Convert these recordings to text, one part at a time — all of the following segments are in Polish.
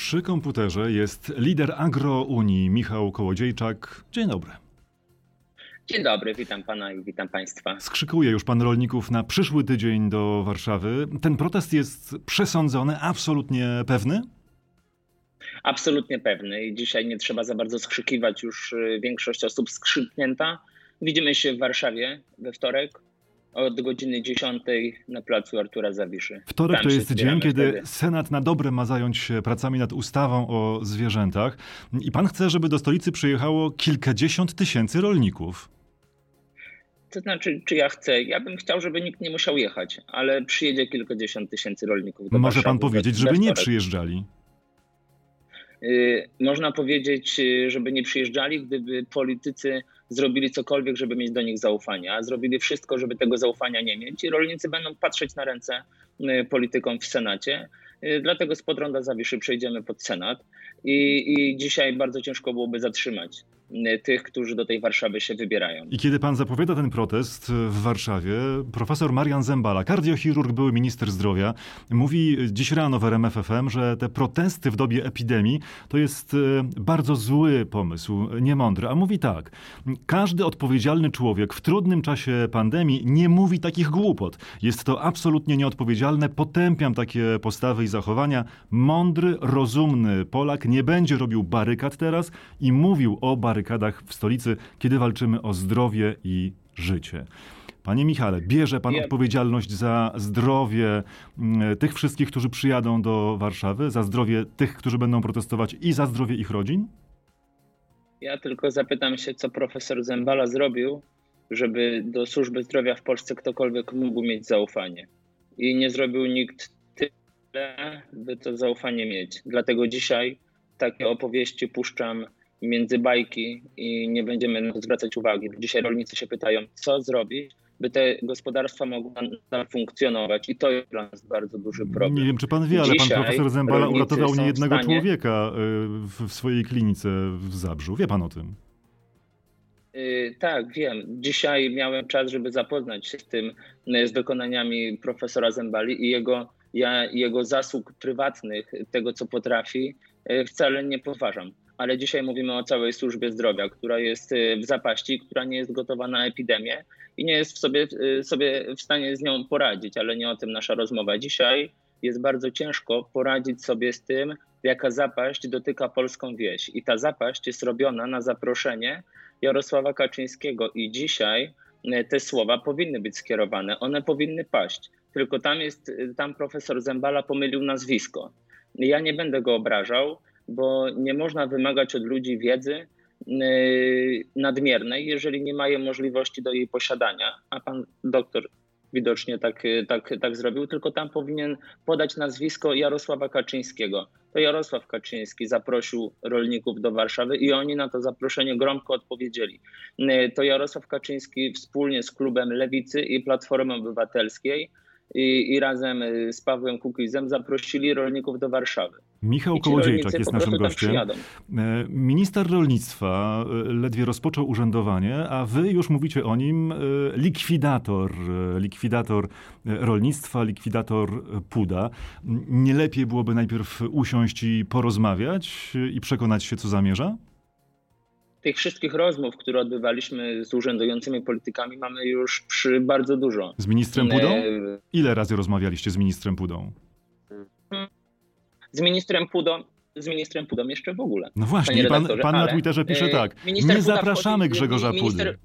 Przy komputerze jest lider Agrounii Michał Kołodziejczak. Dzień dobry. Dzień dobry, witam pana i witam państwa. Skrzykuje już pan rolników na przyszły tydzień do Warszawy. Ten protest jest przesądzony, absolutnie pewny? Absolutnie pewny i dzisiaj nie trzeba za bardzo skrzykiwać, już większość osób skrzyknięta. Widzimy się w Warszawie we wtorek od godziny 10 na placu Artura Zawiszy. Wtorek to jest dzień, kiedy Senat na dobre ma zająć się pracami nad ustawą o zwierzętach. I pan chce, żeby do stolicy przyjechało kilkadziesiąt tysięcy rolników. To znaczy, czy ja chcę? Ja bym chciał, żeby nikt nie musiał jechać, ale przyjedzie kilkadziesiąt tysięcy rolników do Może Warszawy pan powiedzieć, żeby nie przyjeżdżali? Można powiedzieć, żeby nie przyjeżdżali, gdyby politycy zrobili cokolwiek, żeby mieć do nich zaufanie, a zrobili wszystko, żeby tego zaufania nie mieć i rolnicy będą patrzeć na ręce politykom w Senacie. Dlatego spod ronda Zawiszy przejdziemy pod Senat i dzisiaj bardzo ciężko byłoby zatrzymać tych, którzy do tej Warszawy się wybierają. I kiedy pan zapowiada ten protest w Warszawie, profesor Marian Zembala, kardiochirurg, były minister zdrowia, mówi dziś rano w RMF FM, że te protesty w dobie epidemii to jest bardzo zły pomysł, niemądry. A mówi tak: każdy odpowiedzialny człowiek w trudnym czasie pandemii nie mówi takich głupot. Jest to absolutnie nieodpowiedzialne. Potępiam takie postawy i zachowania. Mądry, rozumny Polak nie będzie robił barykad teraz i mówił o barykadach w stolicy, kiedy walczymy o zdrowie i życie. Panie Michale, bierze pan odpowiedzialność za zdrowie tych wszystkich, którzy przyjadą do Warszawy, za zdrowie tych, którzy będą protestować i za zdrowie ich rodzin? Ja tylko zapytam się, co profesor Zembala zrobił, żeby do służby zdrowia w Polsce ktokolwiek mógł mieć zaufanie. I nie zrobił nikt tyle, by to zaufanie mieć. Dlatego dzisiaj takie opowieści puszczam między bajki i nie będziemy na to zwracać uwagi. Dzisiaj rolnicy się pytają, co zrobić, by te gospodarstwa mogły funkcjonować i to jest dla nas bardzo duży problem. Nie wiem, czy pan wie, ale pan profesor Zembala uratował niejednego człowieka w swojej klinice w Zabrzu. Wie pan o tym? Tak, wiem. Dzisiaj miałem czas, żeby zapoznać się z dokonaniami profesora Zembali i jego zasług prywatnych, tego co potrafi, wcale nie podważam. Ale dzisiaj mówimy o całej służbie zdrowia, która jest w zapaści, która nie jest gotowa na epidemię i nie jest sobie w stanie z nią poradzić, ale nie o tym nasza rozmowa. Dzisiaj jest bardzo ciężko poradzić sobie z tym, jaka zapaść dotyka polską wieś. I ta zapaść jest robiona na zaproszenie Jarosława Kaczyńskiego i dzisiaj te słowa powinny być skierowane, one powinny paść. Tylko tam profesor Zembala pomylił nazwisko. Ja nie będę go obrażał, bo nie można wymagać od ludzi wiedzy nadmiernej, jeżeli nie mają możliwości do jej posiadania, a pan doktor widocznie tak zrobił, tylko tam powinien podać nazwisko Jarosława Kaczyńskiego. To Jarosław Kaczyński zaprosił rolników do Warszawy i oni na to zaproszenie gromko odpowiedzieli. To Jarosław Kaczyński wspólnie z klubem Lewicy i Platformy Obywatelskiej i razem z Pawłem Kukizem zaprosili rolników do Warszawy. Michał Kołodziejczak jest naszym gościem. Minister rolnictwa ledwie rozpoczął urzędowanie, a wy już mówicie o nim likwidator rolnictwa, likwidator PUDA. Nie lepiej byłoby najpierw usiąść i porozmawiać i przekonać się, co zamierza? Tych wszystkich rozmów, które odbywaliśmy z urzędującymi politykami, mamy już bardzo dużo. Z ministrem Pudą? Ile razy rozmawialiście z ministrem Pudą? Z ministrem Pudą jeszcze w ogóle. No właśnie, pan na Twitterze pisze tak: nie zapraszamy Grzegorza Pudy.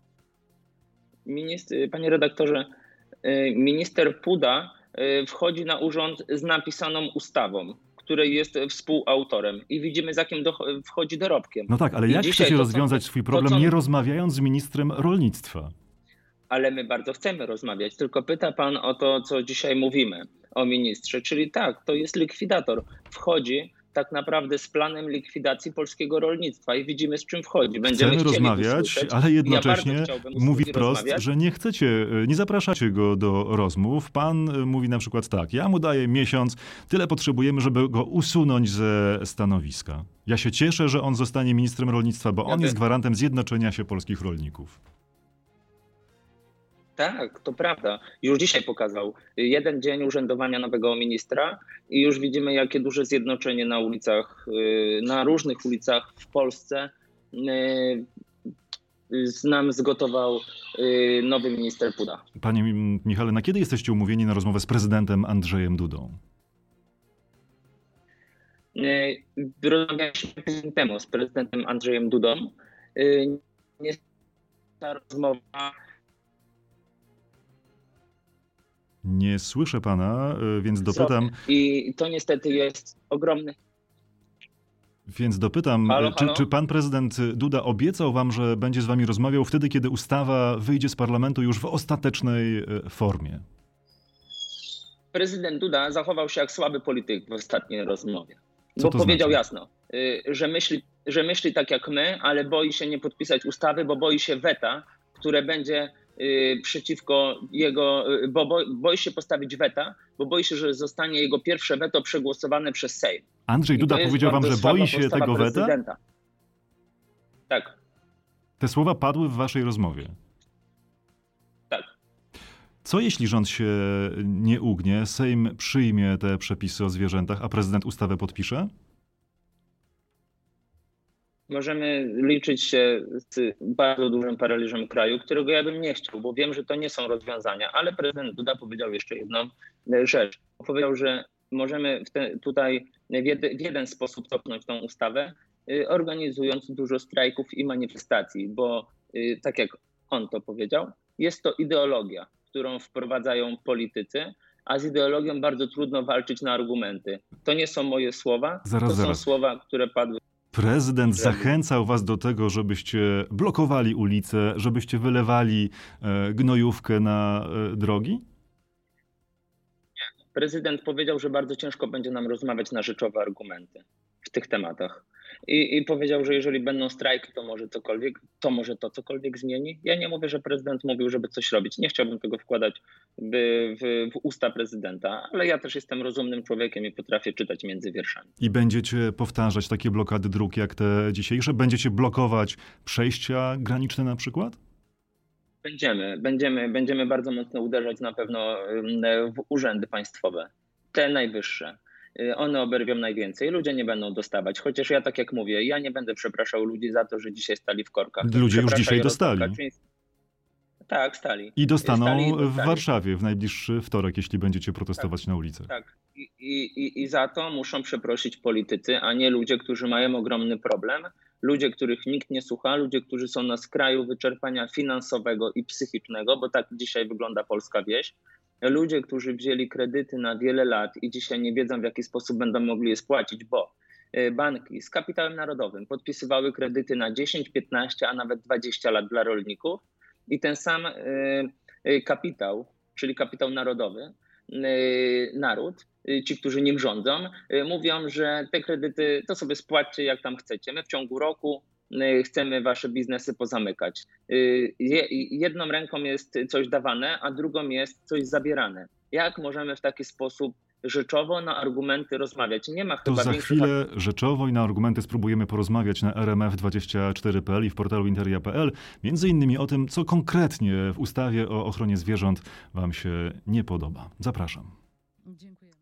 Panie redaktorze, minister Puda wchodzi na urząd z napisaną ustawą, której jest współautorem i widzimy, z jakim wchodzi dorobkiem. No tak, ale jak chcecie rozwiązać swój problem, nie rozmawiając z ministrem rolnictwa? Ale my bardzo chcemy rozmawiać, tylko pyta pan o to, co dzisiaj mówimy o ministrze, czyli tak, to jest likwidator. Wchodzi tak naprawdę z planem likwidacji polskiego rolnictwa i widzimy, z czym wchodzi. Chcemy rozmawiać, ale jednocześnie mówi wprost, że nie zapraszacie go do rozmów. Pan mówi na przykład tak: ja mu daję miesiąc, tyle potrzebujemy, żeby go usunąć ze stanowiska. Ja się cieszę, że on zostanie ministrem rolnictwa, bo on jest gwarantem zjednoczenia się polskich rolników. Tak, to prawda. Już dzisiaj pokazał. Jeden dzień urzędowania nowego ministra i już widzimy, jakie duże zjednoczenie na ulicach, na różnych ulicach w Polsce nam zgotował nowy minister Puda. Panie Michale, na kiedy jesteście umówieni na rozmowę z prezydentem Andrzejem Dudą? Rozmawialiśmy tydzień temu z prezydentem Andrzejem Dudą. Ta rozmowa... Nie słyszę pana, więc dopytam. I to niestety jest ogromny... Więc dopytam, halo? Czy pan prezydent Duda obiecał wam, że będzie z wami rozmawiał wtedy, kiedy ustawa wyjdzie z parlamentu już w ostatecznej formie? Prezydent Duda zachował się jak słaby polityk w ostatniej rozmowie. Co Bo to powiedział znaczy? jasno, że myśli tak jak my, ale boi się nie podpisać ustawy, bo boi się weta, które będzie przeciwko jego, boi się postawić weta, bo boi się, że zostanie jego pierwsze weto przegłosowane przez Sejm. Andrzej Duda powiedział wam, że boi się tego weta? Tak. Te słowa padły w waszej rozmowie. Tak. Co jeśli rząd się nie ugnie, Sejm przyjmie te przepisy o zwierzętach, a prezydent ustawę podpisze? Możemy liczyć się z bardzo dużym paraliżem kraju, którego ja bym nie chciał, bo wiem, że to nie są rozwiązania, ale prezydent Duda powiedział jeszcze jedną rzecz. Powiedział, że możemy tutaj w jeden sposób cofnąć tą ustawę, organizując dużo strajków i manifestacji, bo tak jak on to powiedział, jest to ideologia, którą wprowadzają politycy, a z ideologią bardzo trudno walczyć na argumenty. To nie są moje słowa, są słowa, które padły. Prezydent zachęcał was do tego, żebyście blokowali ulice, żebyście wylewali gnojówkę na drogi? Nie. Prezydent powiedział, że bardzo ciężko będzie nam rozmawiać na rzeczowe argumenty w tych tematach. I powiedział, że jeżeli będą strajki, to może to cokolwiek zmieni. Ja nie mówię, że prezydent mówił, żeby coś robić. Nie chciałbym tego wkładać w usta prezydenta, ale ja też jestem rozumnym człowiekiem i potrafię czytać między wierszami. I będziecie powtarzać takie blokady dróg jak te dzisiejsze? Będziecie blokować przejścia graniczne na przykład? Będziemy bardzo mocno uderzać na pewno w urzędy państwowe, te najwyższe. One oberwią najwięcej, ludzie nie będą dostawać. Chociaż ja tak jak mówię, ja nie będę przepraszał ludzi za to, że dzisiaj stali w korkach. Ludzie już dzisiaj dostali. Tak, stali. I dostaną w Warszawie w najbliższy wtorek, jeśli będziecie protestować na ulicach. Tak. I za to muszą przeprosić politycy, a nie ludzie, którzy mają ogromny problem. Ludzie, których nikt nie słucha, ludzie, którzy są na skraju wyczerpania finansowego i psychicznego, bo tak dzisiaj wygląda polska wieś. Ludzie, którzy wzięli kredyty na wiele lat i dzisiaj nie wiedzą, w jaki sposób będą mogli je spłacić, bo banki z kapitałem narodowym podpisywały kredyty na 10, 15, a nawet 20 lat dla rolników i ten sam kapitał, czyli kapitał narodowy, naród, ci, którzy nim rządzą, mówią, że te kredyty to sobie spłaćcie jak tam chcecie. My w ciągu roku chcemy wasze biznesy pozamykać. Jedną ręką jest coś dawane, a drugą jest coś zabierane. Jak możemy w taki sposób rzeczowo na argumenty rozmawiać? Nie ma chyba to za chwilę rzeczowo i na argumenty spróbujemy porozmawiać na rmf24.pl i w portalu interia.pl. Między innymi o tym, co konkretnie w ustawie o ochronie zwierząt wam się nie podoba. Zapraszam. Dziękujemy.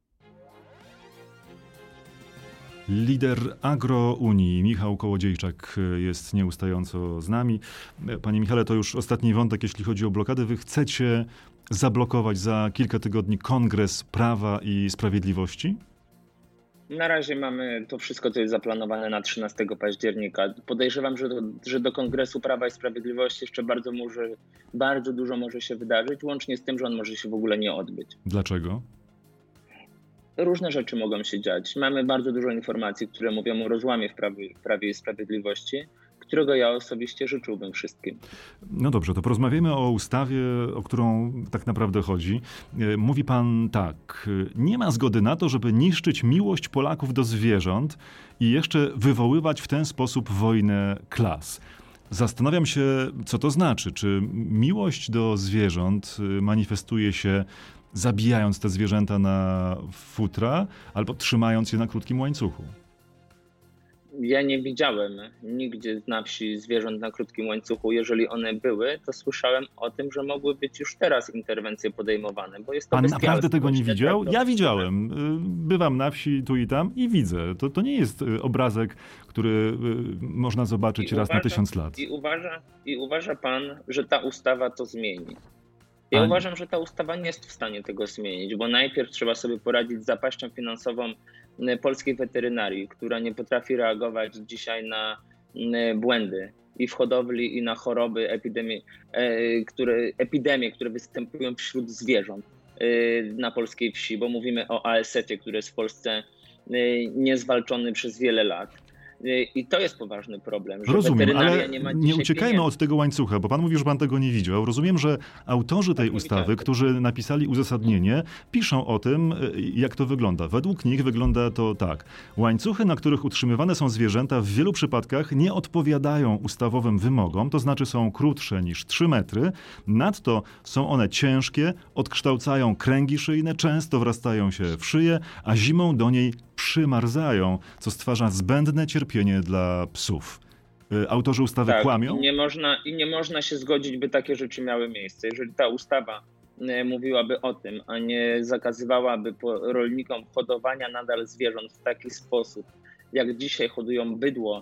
Lider Agrounii Michał Kołodziejczak jest nieustająco z nami. Panie Michale, to już ostatni wątek, jeśli chodzi o blokady. Wy chcecie zablokować za kilka tygodni Kongres Prawa i Sprawiedliwości? Na razie mamy to wszystko, co jest zaplanowane na 13 października. Podejrzewam, że do Kongresu Prawa i Sprawiedliwości jeszcze bardzo dużo może się wydarzyć, łącznie z tym, że on może się w ogóle nie odbyć. Dlaczego? Różne rzeczy mogą się dziać. Mamy bardzo dużo informacji, które mówią o rozłamie w Prawie i Sprawiedliwości, którego ja osobiście życzyłbym wszystkim. No dobrze, to porozmawiamy o ustawie, o którą tak naprawdę chodzi. Mówi pan tak, nie ma zgody na to, żeby niszczyć miłość Polaków do zwierząt i jeszcze wywoływać w ten sposób wojnę klas. Zastanawiam się, co to znaczy. Czy miłość do zwierząt manifestuje się zabijając te zwierzęta na futra albo trzymając je na krótkim łańcuchu? Ja nie widziałem nigdzie na wsi zwierząt na krótkim łańcuchu. Jeżeli one były, to słyszałem o tym, że mogły być już teraz interwencje podejmowane, bo jest to Pan bestialstwo. naprawdę tego nie widział? Ja widziałem. Bywam na wsi tu i tam i widzę. To nie jest obrazek, który można zobaczyć raz na 1000 lat. I uważa pan, że ta ustawa to zmieni? Ja uważam, że ta ustawa nie jest w stanie tego zmienić, bo najpierw trzeba sobie poradzić z zapaścią finansową polskiej weterynarii, która nie potrafi reagować dzisiaj na błędy i w hodowli, i na choroby, epidemie, które występują wśród zwierząt na polskiej wsi, bo mówimy o ASF-ie, który jest w Polsce niezwalczony przez wiele lat. I to jest poważny problem, że rozumiem, ale nie uciekajmy pieniędzy. od tego łańcucha, bo pan mówi, że pan tego nie widział. Rozumiem, że autorzy tej ustawy, którzy napisali uzasadnienie, piszą o tym, jak to wygląda. Według nich wygląda to tak. Łańcuchy, na których utrzymywane są zwierzęta, w wielu przypadkach nie odpowiadają ustawowym wymogom, to znaczy są krótsze niż 3 metry. Nadto są one ciężkie, odkształcają kręgi szyjne, często wrastają się w szyję, a zimą do niej przymarzają, co stwarza zbędne cierpienie dla psów. Autorzy ustawy kłamią? I nie można się zgodzić, by takie rzeczy miały miejsce. Jeżeli ta ustawa mówiłaby o tym, a nie zakazywałaby rolnikom hodowania nadal zwierząt w taki sposób, jak dzisiaj hodują bydło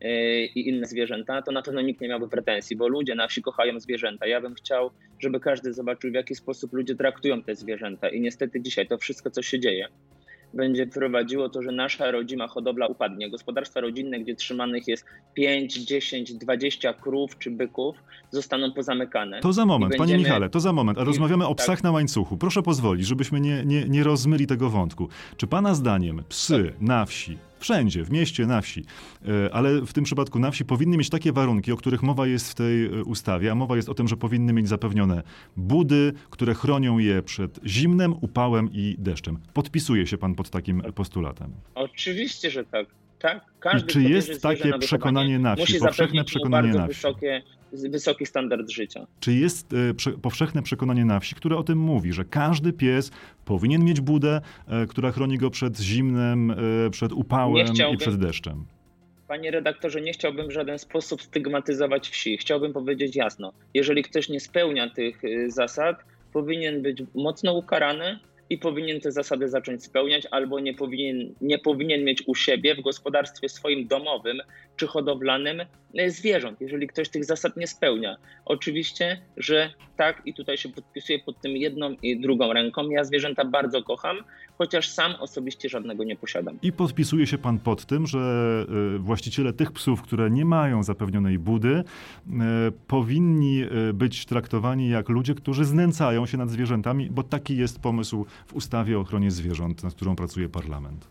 i inne zwierzęta, to na pewno nikt nie miałby pretensji, bo ludzie na wsi kochają zwierzęta. Ja bym chciał, żeby każdy zobaczył, w jaki sposób ludzie traktują te zwierzęta i niestety dzisiaj to wszystko, co się dzieje, będzie prowadziło to, że nasza rodzima hodowla upadnie. Gospodarstwa rodzinne, gdzie trzymanych jest 5, 10, 20 krów czy byków, zostaną pozamykane. To za moment, panie Michale, to za moment. Rozmawiamy o psach na łańcuchu. Proszę pozwolić, żebyśmy nie rozmyli tego wątku. Czy pana zdaniem psy na wsi, wszędzie, w mieście, na wsi, ale w tym przypadku na wsi powinny mieć takie warunki, o których mowa jest w tej ustawie, a mowa jest o tym, że powinny mieć zapewnione budy, które chronią je przed zimnem, upałem i deszczem. Podpisuje się pan pod takim postulatem? Oczywiście, że tak. Tak, każdy, czy jest takie przekonanie na wsi, powszechne przekonanie na wsi? Wysoki standard życia. Czy jest powszechne przekonanie na wsi, które o tym mówi, że każdy pies powinien mieć budę, która chroni go przed zimnem, przed upałem i przed deszczem? Panie redaktorze, nie chciałbym w żaden sposób stygmatyzować wsi. Chciałbym powiedzieć jasno, jeżeli ktoś nie spełnia tych zasad, powinien być mocno ukarany i powinien te zasady zacząć spełniać, albo nie powinien mieć u siebie w gospodarstwie swoim domowym czy hodowlanym zwierząt, jeżeli ktoś tych zasad nie spełnia. Oczywiście, że tak, i tutaj się podpisuję pod tym jedną i drugą ręką. Ja zwierzęta bardzo kocham, chociaż sam osobiście żadnego nie posiadam. I podpisuje się pan pod tym, że właściciele tych psów, które nie mają zapewnionej budy, powinni być traktowani jak ludzie, którzy znęcają się nad zwierzętami, bo taki jest pomysł w ustawie o ochronie zwierząt, nad którą pracuje parlament.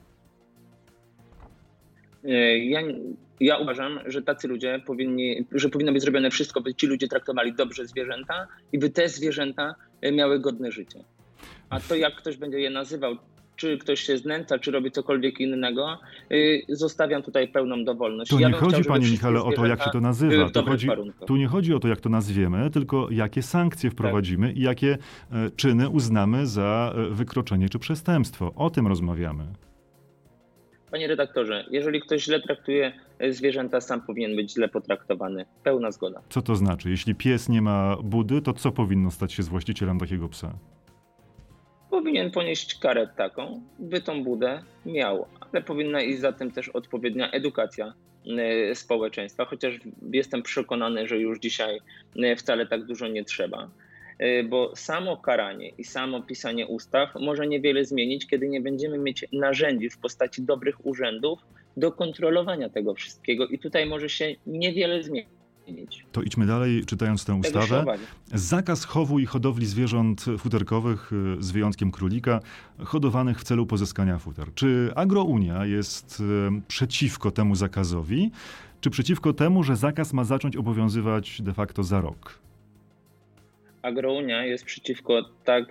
Ja uważam, że tacy ludzie powinno być zrobione wszystko, by ci ludzie traktowali dobrze zwierzęta i by te zwierzęta miały godne życie. A to, jak ktoś będzie je nazywał, czy ktoś się znęca, czy robi cokolwiek innego, zostawiam tutaj pełną dowolność. To nie chodzi, panie Michale, o to, jak się to nazywa. Tu nie chodzi o to, jak to nazwiemy, tylko jakie sankcje wprowadzimy i jakie czyny uznamy za wykroczenie czy przestępstwo. O tym rozmawiamy. Panie redaktorze, jeżeli ktoś źle traktuje zwierzęta, sam powinien być źle potraktowany. Pełna zgoda. Co to znaczy? Jeśli pies nie ma budy, to co powinno stać się z właścicielem takiego psa? Powinien ponieść karę taką, by tą budę miał, ale powinna iść za tym też odpowiednia edukacja społeczeństwa, chociaż jestem przekonany, że już dzisiaj wcale tak dużo nie trzeba. Bo samo karanie i samo pisanie ustaw może niewiele zmienić, kiedy nie będziemy mieć narzędzi w postaci dobrych urzędów do kontrolowania tego wszystkiego i tutaj może się niewiele zmienić. To idźmy dalej, czytając tę ustawę. Zakaz chowu i hodowli zwierząt futerkowych, z wyjątkiem królika, hodowanych w celu pozyskania futer. Czy Agrounia jest przeciwko temu zakazowi, czy przeciwko temu, że zakaz ma zacząć obowiązywać de facto za rok? Agrounia jest przeciwko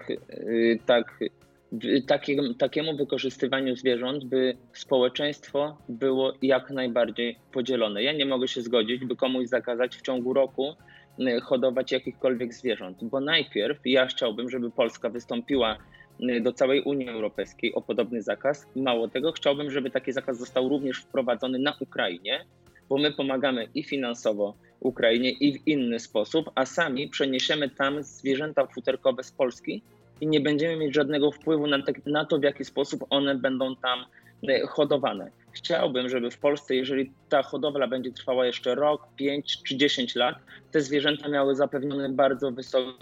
takiemu wykorzystywaniu zwierząt, by społeczeństwo było jak najbardziej podzielone. Ja nie mogę się zgodzić, by komuś zakazać w ciągu roku hodować jakichkolwiek zwierząt, bo najpierw ja chciałbym, żeby Polska wystąpiła do całej Unii Europejskiej o podobny zakaz. Mało tego, chciałbym, żeby taki zakaz został również wprowadzony na Ukrainie, bo my pomagamy i finansowo Ukrainie i w inny sposób, a sami przeniesiemy tam zwierzęta futerkowe z Polski i nie będziemy mieć żadnego wpływu na to, w jaki sposób one będą tam hodowane. Chciałbym, żeby w Polsce, jeżeli ta hodowla będzie trwała jeszcze rok, 5 czy 10 lat, te zwierzęta miały zapewniony bardzo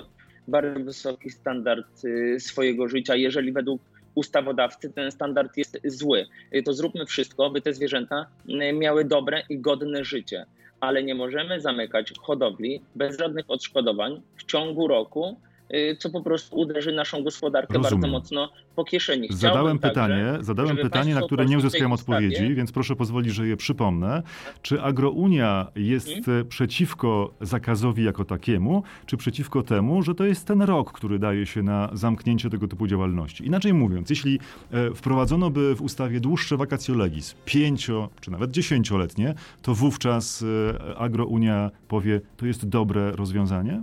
wysoki standard swojego życia. Jeżeli według ustawodawcy ten standard jest zły, to zróbmy wszystko, by te zwierzęta miały dobre i godne życie. Ale nie możemy zamykać hodowli bez żadnych odszkodowań w ciągu roku, co po prostu uderzy naszą gospodarkę bardzo mocno po kieszeni. Zadałem pytanie, na które nie uzyskałem odpowiedzi, więc proszę pozwolić, że je przypomnę. Czy Agrounia jest przeciwko zakazowi jako takiemu, czy przeciwko temu, że to jest ten rok, który daje się na zamknięcie tego typu działalności? Inaczej mówiąc, jeśli wprowadzono by w ustawie dłuższe vacatio legis, 5- czy nawet 10-letnie, to wówczas Agrounia powie, to jest dobre rozwiązanie?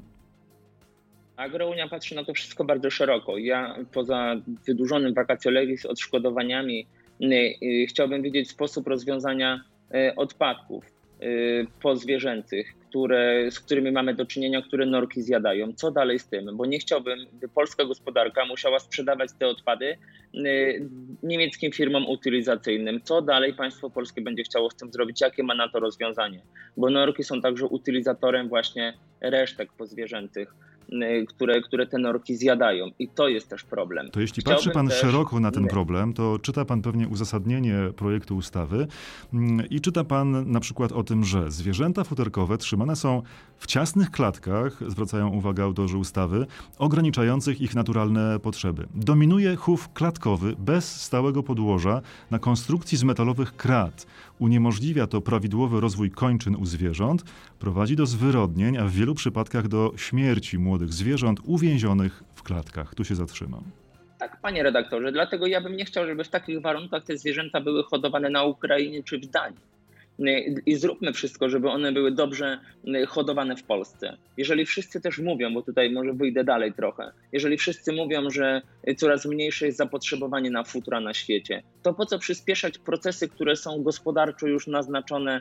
Agrounia patrzy na to wszystko bardzo szeroko. Ja poza wydłużonym vacatio legis, odszkodowaniami, chciałbym wiedzieć sposób rozwiązania odpadków pozwierzęcych, z którymi mamy do czynienia, które norki zjadają. Co dalej z tym? Bo nie chciałbym, by polska gospodarka musiała sprzedawać te odpady niemieckim firmom utylizacyjnym. Co dalej państwo polskie będzie chciało z tym zrobić? Jakie ma na to rozwiązanie? Bo norki są także utylizatorem właśnie resztek pozwierzęcych, które te norki zjadają. I to jest też problem. To jeśli patrzy pan szeroko na ten problem, to czyta pan pewnie uzasadnienie projektu ustawy i czyta pan na przykład o tym, że zwierzęta futerkowe trzymane są w ciasnych klatkach, zwracają uwagę autorzy ustawy, ograniczających ich naturalne potrzeby. Dominuje chów klatkowy bez stałego podłoża na konstrukcji z metalowych krat. Uniemożliwia to prawidłowy rozwój kończyn u zwierząt, prowadzi do zwyrodnień, a w wielu przypadkach do śmierci młodych zwierząt uwięzionych w klatkach. Tu się zatrzymam. Tak, panie redaktorze, dlatego ja bym nie chciał, żeby w takich warunkach te zwierzęta były hodowane na Ukrainie czy w Danii. I zróbmy wszystko, żeby one były dobrze hodowane w Polsce. Jeżeli wszyscy też mówią, bo tutaj może wyjdę dalej trochę, jeżeli wszyscy mówią, że coraz mniejsze jest zapotrzebowanie na futra na świecie, to po co przyspieszać procesy, które są gospodarczo już naznaczone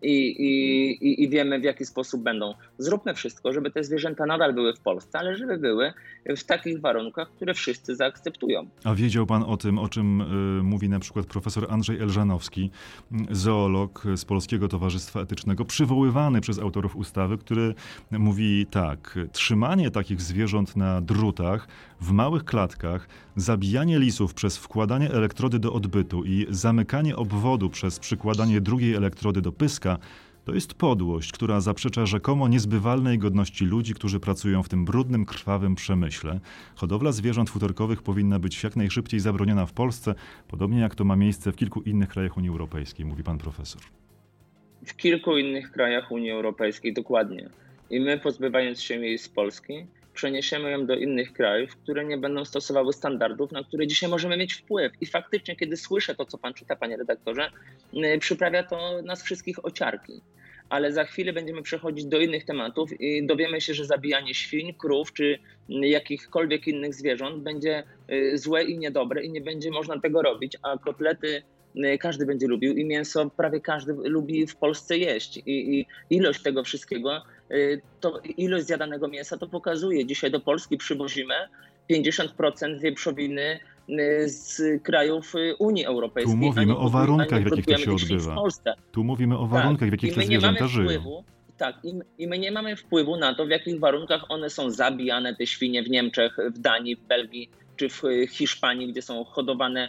i wiemy, w jaki sposób będą. Zróbmy wszystko, żeby te zwierzęta nadal były w Polsce, ale żeby były w takich warunkach, które wszyscy zaakceptują. A wiedział pan o tym, o czym mówi na przykład profesor Andrzej Elżanowski, zoolog z Polskiego Towarzystwa Etycznego, przywoływany przez autorów ustawy, który mówi tak: trzymanie takich zwierząt na drutach, w małych klatkach, zabijanie lisów przez wkładanie elektrody do odbytu i zamykanie obwodu przez przykładanie drugiej elektrody do pyska, to jest podłość, która zaprzecza rzekomo niezbywalnej godności ludzi, którzy pracują w tym brudnym, krwawym przemyśle. Hodowla zwierząt futerkowych powinna być jak najszybciej zabroniona w Polsce, podobnie jak to ma miejsce w kilku innych krajach Unii Europejskiej, mówi pan profesor. W kilku innych krajach Unii Europejskiej, dokładnie. I my, pozbywając się jej z Polski, przeniesiemy ją do innych krajów, które nie będą stosowały standardów, na które dzisiaj możemy mieć wpływ. I faktycznie, kiedy słyszę to, co pan czyta, panie redaktorze, przyprawia to nas wszystkich o ciarki. Ale za chwilę będziemy przechodzić do innych tematów i dowiemy się, że zabijanie świń, krów czy jakichkolwiek innych zwierząt będzie złe i niedobre i nie będzie można tego robić, a kotlety każdy będzie lubił i mięso prawie każdy lubi w Polsce jeść. I ilość tego wszystkiego, to ilość zjadanego mięsa to pokazuje. Dzisiaj do Polski przywozimy 50% wieprzowiny z krajów Unii Europejskiej. Tu mówimy o warunkach, w jakich to się odbywa. Tu mówimy o warunkach, w jakich te zwierzęta żyją. Tak, i my nie mamy wpływu na to, w jakich warunkach one są zabijane, te świnie w Niemczech, w Danii, w Belgii czy w Hiszpanii, gdzie są hodowane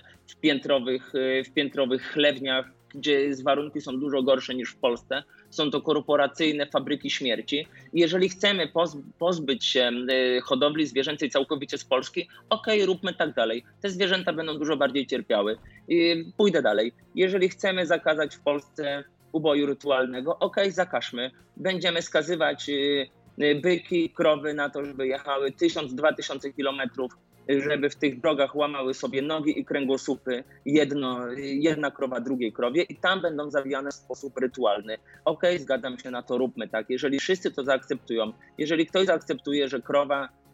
w piętrowych chlewniach, gdzie warunki są dużo gorsze niż w Polsce. Są to korporacyjne fabryki śmierci. Jeżeli chcemy pozbyć się hodowli zwierzęcej całkowicie z Polski, róbmy tak dalej. Te zwierzęta będą dużo bardziej cierpiały. Pójdę dalej. Jeżeli chcemy zakazać w Polsce uboju rytualnego, zakażmy. Będziemy skazywać byki, krowy na to, żeby jechały 1000-2000 kilometrów, żeby w tych drogach łamały sobie nogi i kręgosłupy jedna krowa drugiej krowie i tam będą zabijane w sposób rytualny. Zgadzam się na to, róbmy tak. Jeżeli wszyscy to zaakceptują, jeżeli ktoś zaakceptuje, że krowa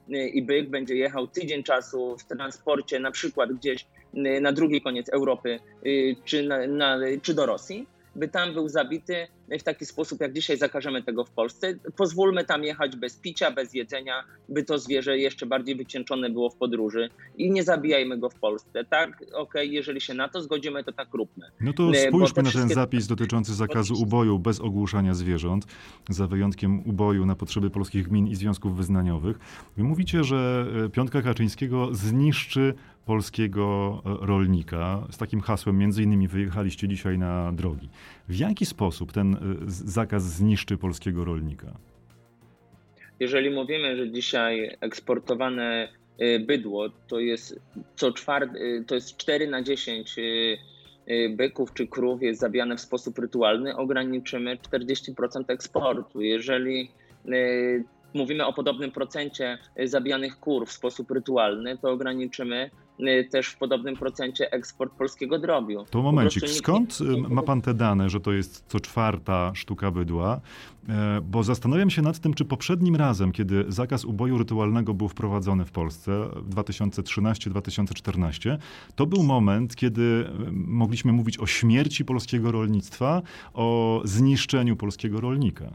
i byk będzie jechał tydzień czasu w transporcie, na przykład gdzieś na drugi koniec Europy czy do Rosji, by tam był zabity w taki sposób, jak dzisiaj zakażemy tego w Polsce. Pozwólmy tam jechać bez picia, bez jedzenia, by to zwierzę jeszcze bardziej wycieńczone było w podróży i nie zabijajmy go w Polsce. Tak, okej, jeżeli się na to zgodzimy, to tak róbmy. No to spójrzmy na ten zapis dotyczący zakazu uboju bez ogłuszania zwierząt, za wyjątkiem uboju na potrzeby polskich gmin i związków wyznaniowych. Wy mówicie, że piątka Kaczyńskiego zniszczy polskiego rolnika. Z takim hasłem między innymi wyjechaliście dzisiaj na drogi. W jaki sposób ten zakaz zniszczy polskiego rolnika? Jeżeli mówimy, że dzisiaj eksportowane bydło to jest to jest 4 na 10 byków czy krów jest zabijane w sposób rytualny, ograniczymy 40% eksportu. Jeżeli mówimy o podobnym procencie zabijanych kur w sposób rytualny, to ograniczymy też w podobnym procencie eksport polskiego drobiu. To momencik, skąd ma pan te dane, że to jest co 4. sztuka bydła? Bo zastanawiam się nad tym, czy poprzednim razem, kiedy zakaz uboju rytualnego był wprowadzony w Polsce, 2013-2014, to był moment, kiedy mogliśmy mówić o śmierci polskiego rolnictwa, o zniszczeniu polskiego rolnika.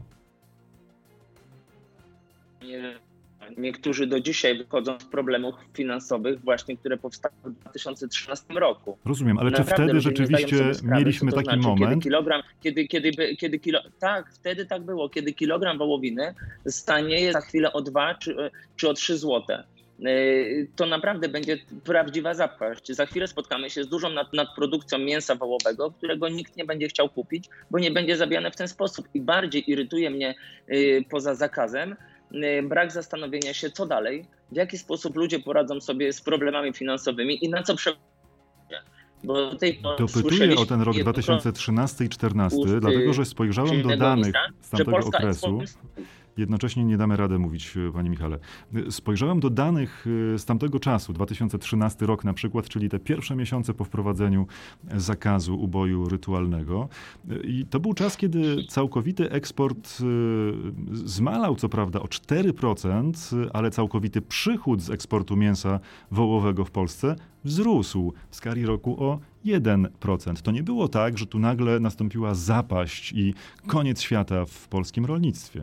Niektórzy do dzisiaj wychodzą z problemów finansowych właśnie, które powstały w 2013 roku. Rozumiem, ale naprawdę, czy wtedy rzeczywiście mieliśmy taki moment? Tak, wtedy tak było. Kiedy kilogram wołowiny stanieje za chwilę o 2 czy o 3 złote. To naprawdę będzie prawdziwa zapaść. Za chwilę spotkamy się z dużą nadprodukcją mięsa wołowego, którego nikt nie będzie chciał kupić, bo nie będzie zabijane w ten sposób. I bardziej irytuje mnie poza zakazem brak zastanowienia się, co dalej, w jaki sposób ludzie poradzą sobie z problemami finansowymi i na co Bo dopytuję o ten rok 2013 i 2014, dlatego że spojrzałem do danych z tamtego okresu. Jednocześnie nie damy rady mówić, panie Michale. Spojrzałem do danych z tamtego czasu, 2013 rok na przykład, czyli te pierwsze miesiące po wprowadzeniu zakazu uboju rytualnego. I to był czas, kiedy całkowity eksport zmalał, co prawda, o 4%, ale całkowity przychód z eksportu mięsa wołowego w Polsce wzrósł w skali roku o 1%. To nie było tak, że tu nagle nastąpiła zapaść i koniec świata w polskim rolnictwie.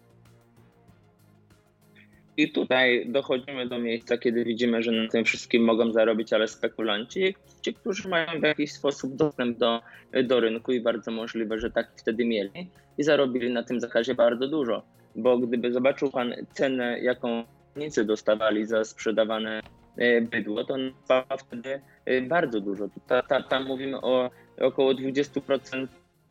I tutaj dochodzimy do miejsca, kiedy widzimy, że na tym wszystkim mogą zarobić, ale spekulanci, ci, którzy mają w jakiś sposób dostęp do rynku i bardzo możliwe, że tak wtedy mieli i zarobili na tym zakazie bardzo dużo. Bo gdyby zobaczył pan cenę, jaką rolnicy dostawali za sprzedawane bydło, to wtedy bardzo dużo. Tam mówimy o około 20%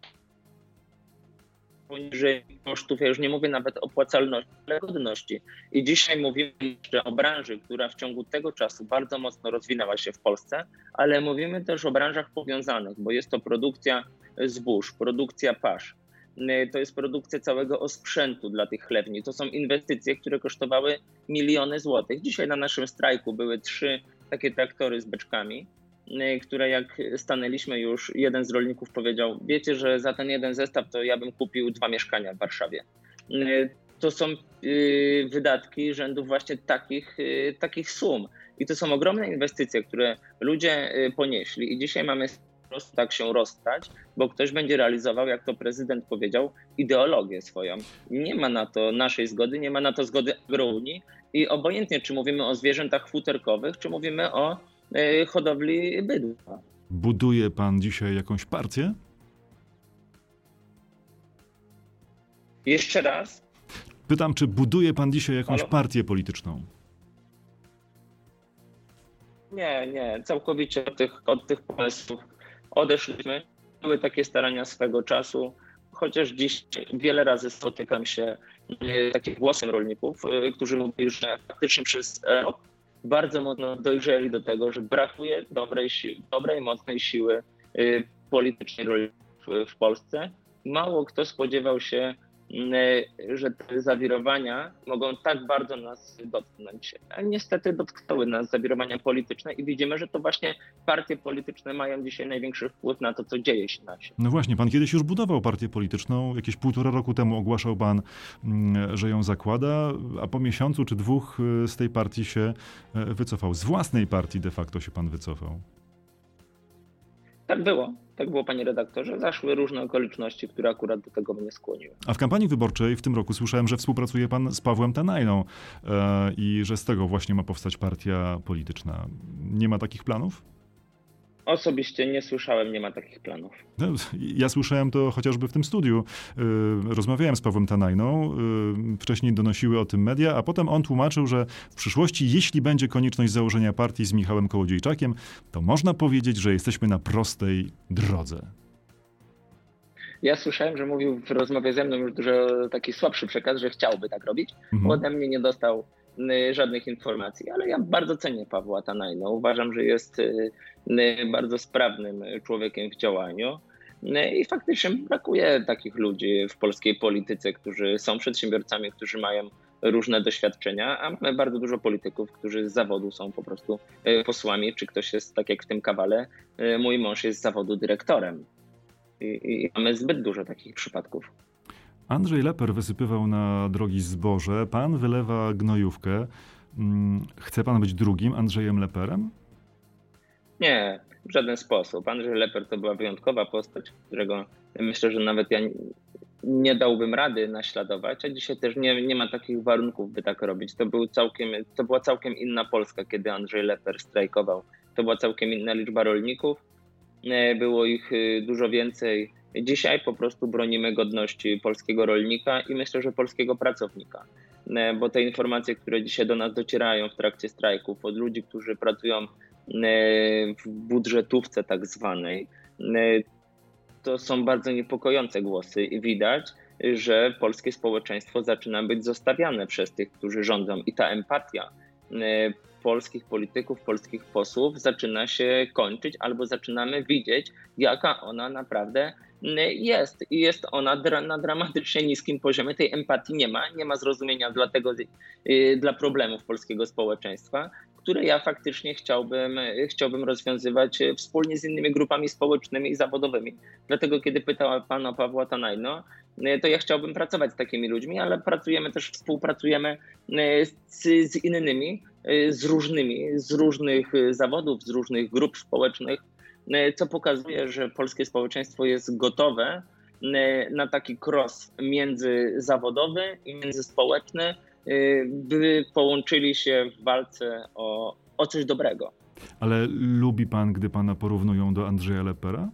poniżej kosztów, ja już nie mówię nawet o opłacalności, ale godności. I dzisiaj mówimy jeszcze o branży, która w ciągu tego czasu bardzo mocno rozwinęła się w Polsce, ale mówimy też o branżach powiązanych, bo jest to produkcja zbóż, produkcja pasz. To jest produkcja całego osprzętu dla tych chlewni. To są inwestycje, które kosztowały miliony złotych. Dzisiaj na naszym strajku były 3 takie traktory z beczkami, które jak stanęliśmy już, jeden z rolników powiedział, wiecie, że za ten jeden zestaw to ja bym kupił 2 mieszkania w Warszawie. To są wydatki rzędu właśnie takich sum. I to są ogromne inwestycje, które ludzie ponieśli i dzisiaj mamy po prostu tak się rozstać, bo ktoś będzie realizował, jak to prezydent powiedział, ideologię swoją. Nie ma na to naszej zgody, nie ma na to zgody agrounii i obojętnie, czy mówimy o zwierzętach futerkowych, czy mówimy o hodowli bydła. Buduje pan dzisiaj jakąś partię? Jeszcze raz? Pytam, czy buduje pan dzisiaj jakąś partię polityczną? Nie. Całkowicie od tych pomysłów odeszliśmy. Były takie starania swego czasu, chociaż dziś wiele razy spotykam się takim głosem rolników, którzy mówili, że faktycznie przez rok bardzo mocno dojrzeli do tego, że brakuje dobrej, mocnej siły politycznej rolników w Polsce. Mało kto spodziewał się że te zawirowania mogą tak bardzo nas dotknąć. A niestety dotknęły nas zawirowania polityczne i widzimy, że to właśnie partie polityczne mają dzisiaj największy wpływ na to, co dzieje się na świecie. No właśnie, pan kiedyś już budował partię polityczną. Jakieś 1,5 roku temu ogłaszał pan, że ją zakłada, a po miesiącu czy 2 z tej partii się wycofał. Z własnej partii de facto się pan wycofał. Tak było, panie redaktorze. Zaszły różne okoliczności, które akurat do tego mnie skłoniły. A w kampanii wyborczej w tym roku słyszałem, że współpracuje pan z Pawłem Tanajną i że z tego właśnie ma powstać partia polityczna. Nie ma takich planów? Osobiście nie słyszałem, nie ma takich planów. No, ja słyszałem to chociażby w tym studiu. Rozmawiałem z Pawłem Tanajną, wcześniej donosiły o tym media, a potem on tłumaczył, że w przyszłości, jeśli będzie konieczność założenia partii z Michałem Kołodziejczakiem, to można powiedzieć, że jesteśmy na prostej drodze. Ja słyszałem, że mówił w rozmowie ze mną już dużo taki słabszy przekaz, że chciałby tak robić. Ode mnie nie dostał żadnych informacji, ale ja bardzo cenię Pawła Tanajno. Uważam, że jest bardzo sprawnym człowiekiem w działaniu i faktycznie brakuje takich ludzi w polskiej polityce, którzy są przedsiębiorcami, którzy mają różne doświadczenia, a mamy bardzo dużo polityków, którzy z zawodu są po prostu posłami, czy ktoś jest, tak jak w tym kawale, mój mąż jest z zawodu dyrektorem. I mamy zbyt dużo takich przypadków. Andrzej Leper wysypywał na drogi zboże. Pan wylewa gnojówkę. Chce pan być drugim Andrzejem Leperem? Nie, w żaden sposób. Andrzej Leper to była wyjątkowa postać, którego myślę, że nawet ja nie dałbym rady naśladować, a dzisiaj też nie ma takich warunków, by tak robić. To była całkiem inna Polska, kiedy Andrzej Leper strajkował. To była całkiem inna liczba rolników. Było ich dużo więcej. Dzisiaj po prostu bronimy godności polskiego rolnika i myślę, że polskiego pracownika. Bo te informacje, które dzisiaj do nas docierają w trakcie strajków od ludzi, którzy pracują w budżetówce tak zwanej, to są bardzo niepokojące głosy i widać, że polskie społeczeństwo zaczyna być zostawiane przez tych, którzy rządzą i ta empatia polskich polityków, polskich posłów zaczyna się kończyć albo zaczynamy widzieć, jaka ona naprawdę jest. I jest ona na dramatycznie niskim poziomie. Tej empatii nie ma zrozumienia dla problemów polskiego społeczeństwa, które ja faktycznie chciałbym rozwiązywać wspólnie z innymi grupami społecznymi i zawodowymi. Dlatego kiedy pytała pan o Pawła Tanajno, to ja chciałbym pracować z takimi ludźmi, ale współpracujemy z innymi, z różnych zawodów, z różnych grup społecznych, co pokazuje, że polskie społeczeństwo jest gotowe na taki cross międzyzawodowy i międzyspołeczny, by połączyli się w walce o coś dobrego. Ale lubi pan, gdy pana porównują do Andrzeja Lepera?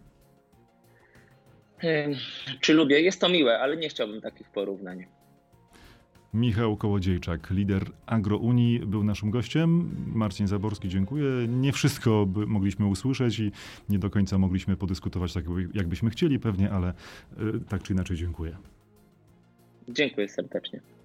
Czy lubię? Jest to miłe, ale nie chciałbym takich porównań. Michał Kołodziejczak, lider Agrounii, był naszym gościem. Marcin Zaborski, dziękuję. Nie wszystko mogliśmy usłyszeć i nie do końca mogliśmy podyskutować tak, jakbyśmy chcieli pewnie, ale tak czy inaczej dziękuję. Dziękuję serdecznie.